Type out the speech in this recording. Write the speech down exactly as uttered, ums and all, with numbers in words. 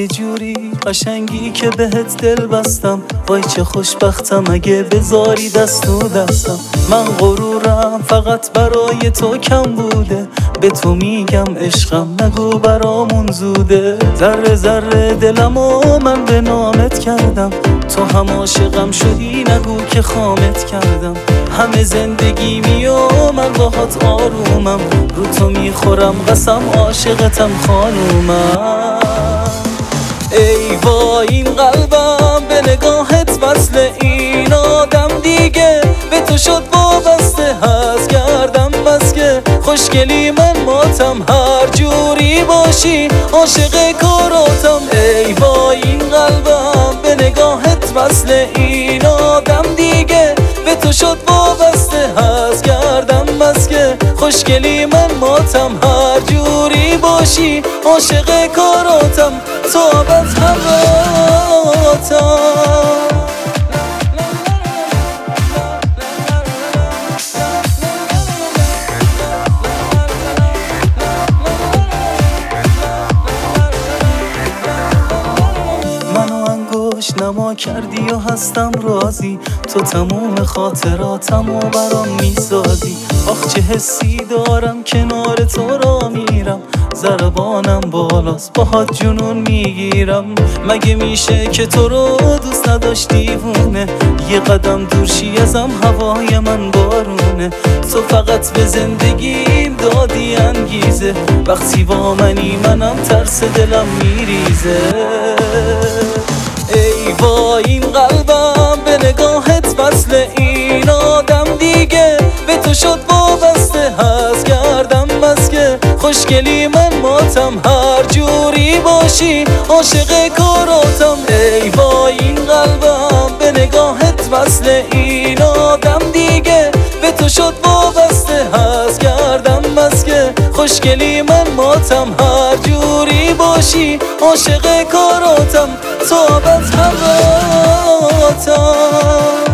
یه جوری قشنگی که بهت دل بستم. وای چه خوشبختم اگه بذاری دست و دستم. من غرورم فقط برای تو کم بوده، به تو میگم عشقم نگو برامون زوده. ذره ذره دلمو من به نامت کردم، تو هم عاشقم شدی نگو که خامت کردم. همه زندگیمی و من باهات آرومم، رو تو میخورم قسم عاشقتم خانومم. ای وای این قلبم به نگاهت وصل، این آدم دیگه به تو شد وابسته. هست کردم بس که خوشگلی من ماتم، هر جوری باشی عاشق کاراتم. ای وای این قلبم به نگاهت وصل، این آدم دیگه به تو شد وابسته. هست کردم بس که خوشگلی من ماتم، هر جوری باشی عاشق کاراتم. تو ابد همراهتم. نما کردی و هستم راضی، تو تموم خاطراتم و برام میسازی. آخ چه حسی دارم کنار تو را میرم، ضربانم بالاست باهات جنون میگیرم. مگه میشه که تو رو دوست نداشت دیوونه، یه قدم دور شی ازم هوای من بارونه. تو فقط به زندگیم دادی انگیزه، وقتی با منی منم ترس دلم میریزه. ای وای این قلبم به نگاهت وصل، این آدم دیگه به تو شد وابسته. هست کردم بس که خوشگلی من ماتم، هر جوری باشی عاشق کاراتم. ای وای این قلبم به نگاهت وصل، این آدم دیگه به تو شد وابسته. هست کردم بس که خوشگلی من ماتم، هر جوری باشی عاشق کاراتم. تو ابد همراهتم.